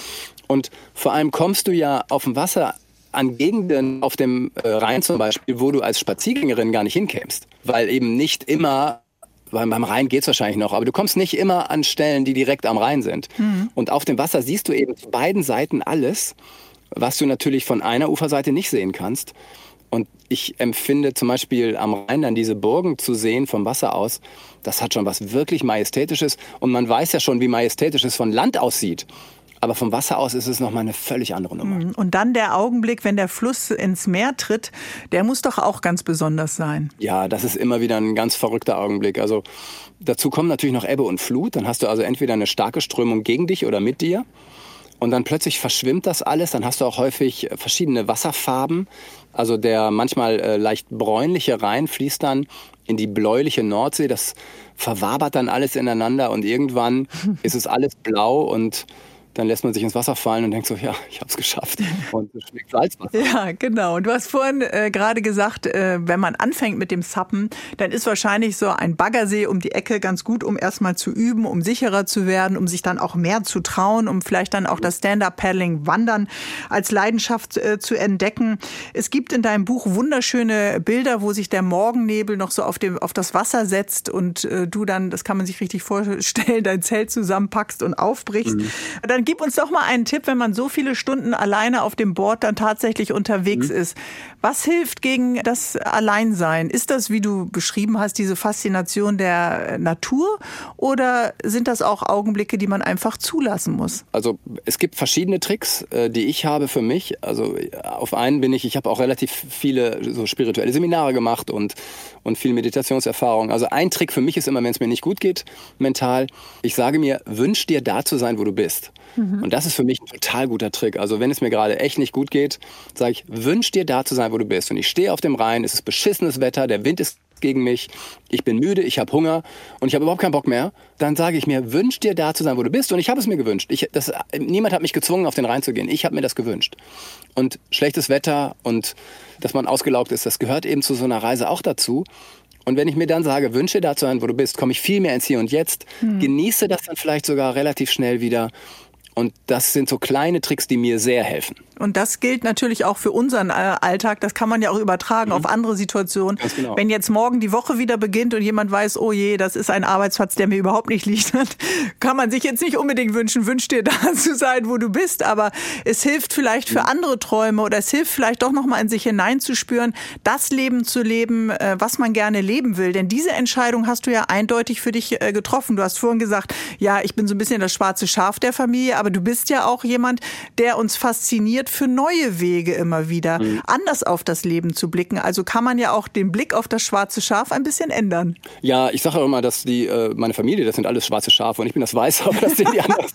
Und vor allem kommst du ja auf dem Wasser an Gegenden, auf dem äh, Rhein zum Beispiel, wo du als Spaziergängerin gar nicht hinkämst. Weil eben nicht immer, weil beim Rhein geht's wahrscheinlich noch, aber du kommst nicht immer an Stellen, die direkt am Rhein sind. Mhm. Und auf dem Wasser siehst du eben zu beiden Seiten alles, was du natürlich von einer Uferseite nicht sehen kannst. Und ich empfinde zum Beispiel am Rhein dann diese Burgen zu sehen vom Wasser aus, das hat schon was wirklich Majestätisches. Und man weiß ja schon, wie majestätisch es von Land aussieht. Aber vom Wasser aus ist es nochmal eine völlig andere Nummer. Und dann der Augenblick, wenn der Fluss ins Meer tritt, der muss doch auch ganz besonders sein. Ja, das ist immer wieder ein ganz verrückter Augenblick. Also dazu kommen natürlich noch Ebbe und Flut. Dann hast du also entweder eine starke Strömung gegen dich oder mit dir. Und dann plötzlich verschwimmt das alles. Dann hast du auch häufig verschiedene Wasserfarben. Also der manchmal äh, leicht bräunliche Rhein fließt dann in die bläuliche Nordsee. Das verwabert dann alles ineinander und irgendwann ist es alles blau und dann lässt man sich ins Wasser fallen und denkt so, ja, ich habe es geschafft. Und es schmeckt Salzwasser. Ja, genau. Und du hast vorhin äh, gerade gesagt, äh, wenn man anfängt mit dem Suppen, dann ist wahrscheinlich so ein Baggersee um die Ecke ganz gut, um erstmal zu üben, um sicherer zu werden, um sich dann auch mehr zu trauen, um vielleicht dann auch das Stand-Up-Paddling, Wandern als Leidenschaft äh, zu entdecken. Es gibt in deinem Buch wunderschöne Bilder, wo sich der Morgennebel noch so auf, dem, auf das Wasser setzt und äh, du dann, das kann man sich richtig vorstellen, dein Zelt zusammenpackst und aufbrichst. Mhm. Dann gib uns doch mal einen Tipp, wenn man so viele Stunden alleine auf dem Board dann tatsächlich unterwegs mhm. ist. Was hilft gegen das Alleinsein? Ist das, wie du beschrieben hast, diese Faszination der Natur oder sind das auch Augenblicke, die man einfach zulassen muss? Also es gibt verschiedene Tricks, die ich habe für mich. Also auf einen bin ich, ich habe auch relativ viele so spirituelle Seminare gemacht und, und viel Meditationserfahrung. Also ein Trick für mich ist immer, wenn es mir nicht gut geht, mental, ich sage mir, wünsch dir da zu sein, wo du bist. Mhm. Und das ist für mich ein total guter Trick. Also wenn es mir gerade echt nicht gut geht, sage ich, wünsch dir da zu sein, wo du bist. Und ich stehe auf dem Rhein, es ist beschissenes Wetter, der Wind ist gegen mich, ich bin müde, ich habe Hunger und ich habe überhaupt keinen Bock mehr. Dann sage ich mir, wünsch dir da zu sein, wo du bist. Und ich habe es mir gewünscht. Ich, das, niemand hat mich gezwungen, auf den Rhein zu gehen. Ich habe mir das gewünscht. Und schlechtes Wetter und dass man ausgelaugt ist, das gehört eben zu so einer Reise auch dazu. Und wenn ich mir dann sage, wünsche da zu sein, wo du bist, komme ich viel mehr ins Hier und Jetzt, hm. genieße das dann vielleicht sogar relativ schnell wieder. Und das sind so kleine Tricks, die mir sehr helfen. Und das gilt natürlich auch für unseren Alltag. Das kann man ja auch übertragen mhm. auf andere Situationen. Ganz genau. Wenn jetzt morgen die Woche wieder beginnt und jemand weiß, oh je, das ist ein Arbeitsplatz, der mir überhaupt nicht liegt, dann kann man sich jetzt nicht unbedingt wünschen, wünsch dir da zu sein, wo du bist. Aber es hilft vielleicht für andere Träume oder es hilft vielleicht doch nochmal in sich hineinzuspüren, das Leben zu leben, was man gerne leben will. Denn diese Entscheidung hast du ja eindeutig für dich getroffen. Du hast vorhin gesagt, ja, ich bin so ein bisschen das schwarze Schaf der Familie, aber du bist ja auch jemand, der uns fasziniert, für neue Wege immer wieder mhm. anders auf das Leben zu blicken. Also kann man ja auch den Blick auf das schwarze Schaf ein bisschen ändern. Ja, ich sage auch immer, dass die, äh, meine Familie, das sind alles schwarze Schafe und ich bin das Weiße, aber das sehen die anders.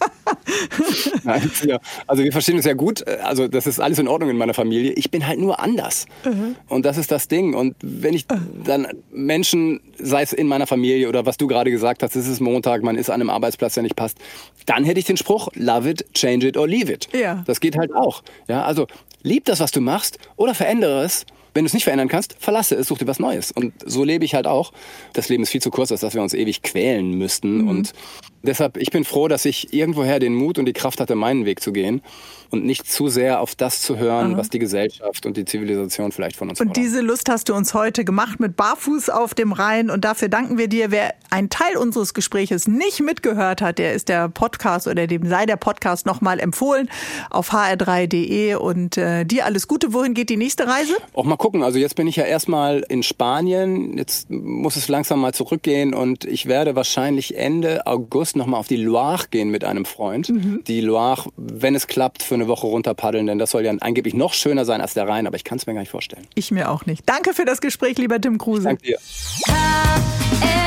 Nein, ja. Also wir verstehen uns ja gut. Also das ist alles in Ordnung in meiner Familie. Ich bin halt nur anders. Mhm. Und das ist das Ding. Und wenn ich dann Menschen, sei es in meiner Familie oder was du gerade gesagt hast, es ist Montag, man ist an einem Arbeitsplatz, der nicht passt, dann hätte ich den Spruch, love it, change it or leave it. Ja. Das geht halt auch. Ja, also lieb das, was du machst oder verändere es. Wenn du es nicht verändern kannst, verlasse es, such dir was Neues. Und so lebe ich halt auch. Das Leben ist viel zu kurz, als dass wir uns ewig quälen müssten. Mhm. Und deshalb, ich bin froh, dass ich irgendwoher den Mut und die Kraft hatte, meinen Weg zu gehen und nicht zu sehr auf das zu hören, mhm. was die Gesellschaft und die Zivilisation vielleicht von uns Und fordern. diese Lust hast du uns heute gemacht mit Barfuß auf dem Rhein. Und dafür danken wir dir. Wer einen Teil unseres Gespräches nicht mitgehört hat, der ist der Podcast oder dem sei der Podcast nochmal empfohlen auf h r drei punkt d e. Und äh, dir alles Gute. Wohin geht die nächste Reise? Auch mal gucken. Also jetzt bin ich ja erstmal in Spanien. Jetzt muss es langsam mal zurückgehen. Und ich werde wahrscheinlich Ende August nochmal auf die Loire gehen mit einem Freund. Mhm. Die Loire, wenn es klappt, für eine Woche runter paddeln, denn das soll ja angeblich noch schöner sein als der Rhein, aber ich kann es mir gar nicht vorstellen. Ich mir auch nicht. Danke für das Gespräch, lieber Tim Kruse. Danke dir.